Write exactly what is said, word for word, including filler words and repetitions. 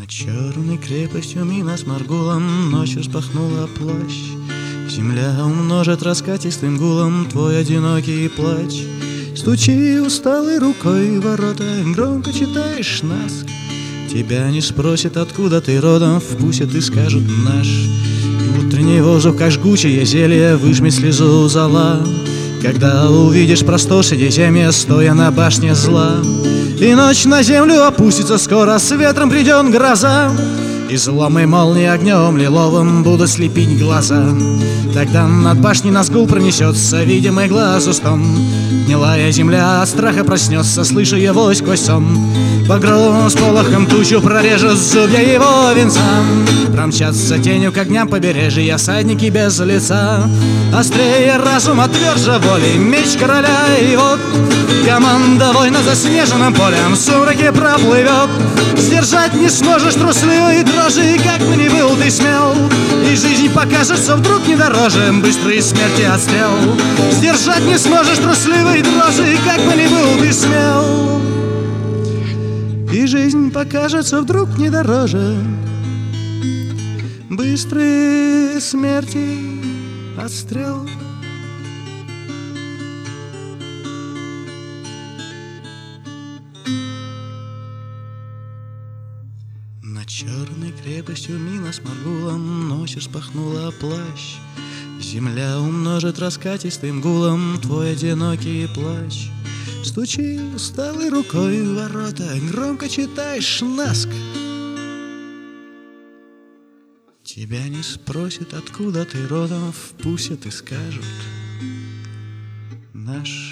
Над черной крепостью мина с Маргулом ночью распахнула плащ. Земля умножит раскатистым гулом твой одинокий плач. Стучи усталой рукой в ворота, громко читаешь нас. Тебя не спросят, откуда ты родом, впустят и скажут наш. И утренний воздух, как жгучее зелье, выжми слезу зола, когда увидишь простор Средиземья, стоя на башне зла. И ночь на землю опустится скоро, с ветром придет гроза, и зломой молнии огнем лиловым будут слепить глаза. Тогда над башней нас гул пронесется, видимый глазу стон. Гнилая земля от страха проснется, слыша его сквозь сон. Багровым сполохом тучу прорежет зубья его венца. Промчатся тенью к огням побережья всадники без лица. Острее разума, тверже воли, меч короля, и вот команда воина заснеженным полем в сумраке проплывет. Сдержать не сможешь трусливой дрожи, как бы ни был ты смел, и жизнь покажется вдруг не дороже быстрой смерти от стрел. Сдержать не сможешь трусливой дрожи, как бы ни был ты смел, и жизнь покажется вдруг не дороже быстрой смерти от стрел. Над черной крепостью мина с Маргулом ночью распахнула плащ. Земля умножит раскатистым гулом твой одинокий плач. Стучи усталой рукой в ворота, громко читаешь наск. Тебя не спросят, откуда ты родом, впустят и скажут наш.